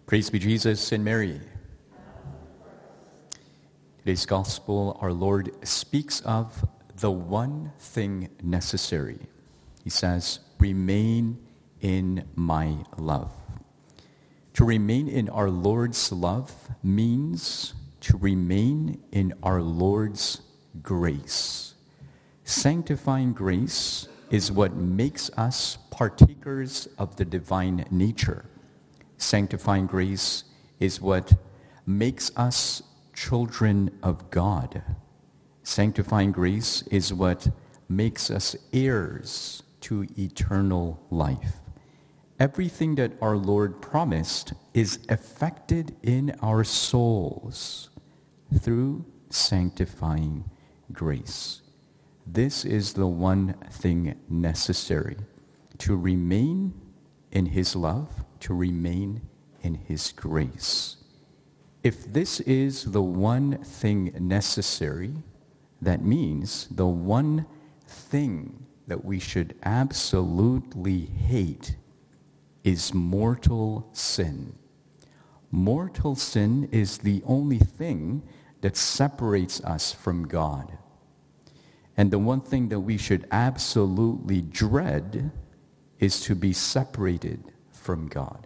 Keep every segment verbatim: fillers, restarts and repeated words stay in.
Praise be Jesus and Mary. Today's gospel, our Lord speaks of the one thing necessary. He says, remain in my love. To remain in our Lord's love means to remain in our Lord's grace. Sanctifying grace is what makes us partakers of the divine nature. Sanctifying grace is what makes us children of God. Sanctifying grace is what makes us heirs to eternal life. Everything that our Lord promised is effected in our souls through sanctifying grace. This is the one thing necessary to remain in his love, to remain in his grace. If this is the one thing necessary, that means the one thing that we should absolutely hate is mortal sin. Mortal sin is the only thing that separates us from God. And the one thing that we should absolutely dread is to be separated from God.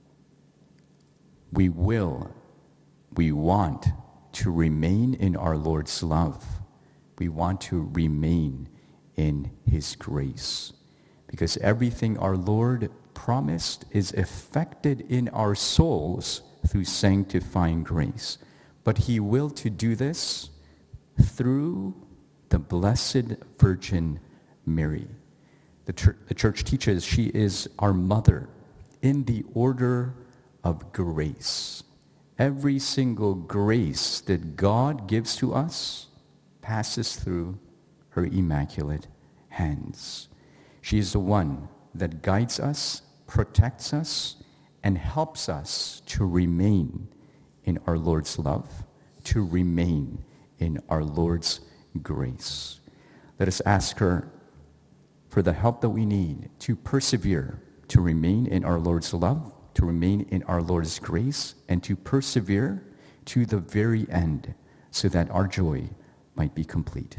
We will, we want to remain in our Lord's love. We want to remain in his grace. Because everything our Lord promised is effected in our souls through sanctifying grace. But he will to do this through the Blessed Virgin Mary. The, church, the church teaches she is our mother in the order of grace. Every single grace that God gives to us passes through her immaculate hands. She is the one that guides us, protects us, and helps us to remain in our Lord's love, to remain in our Lord's grace. Let us ask her for the help that we need to persevere, to remain in our Lord's love, to remain in our Lord's grace, and to persevere to the very end so that our joy might be complete.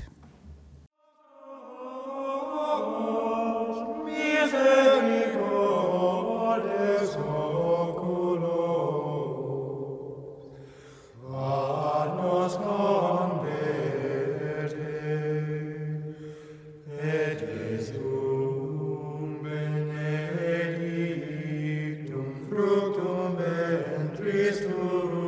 Fructum ventris tuum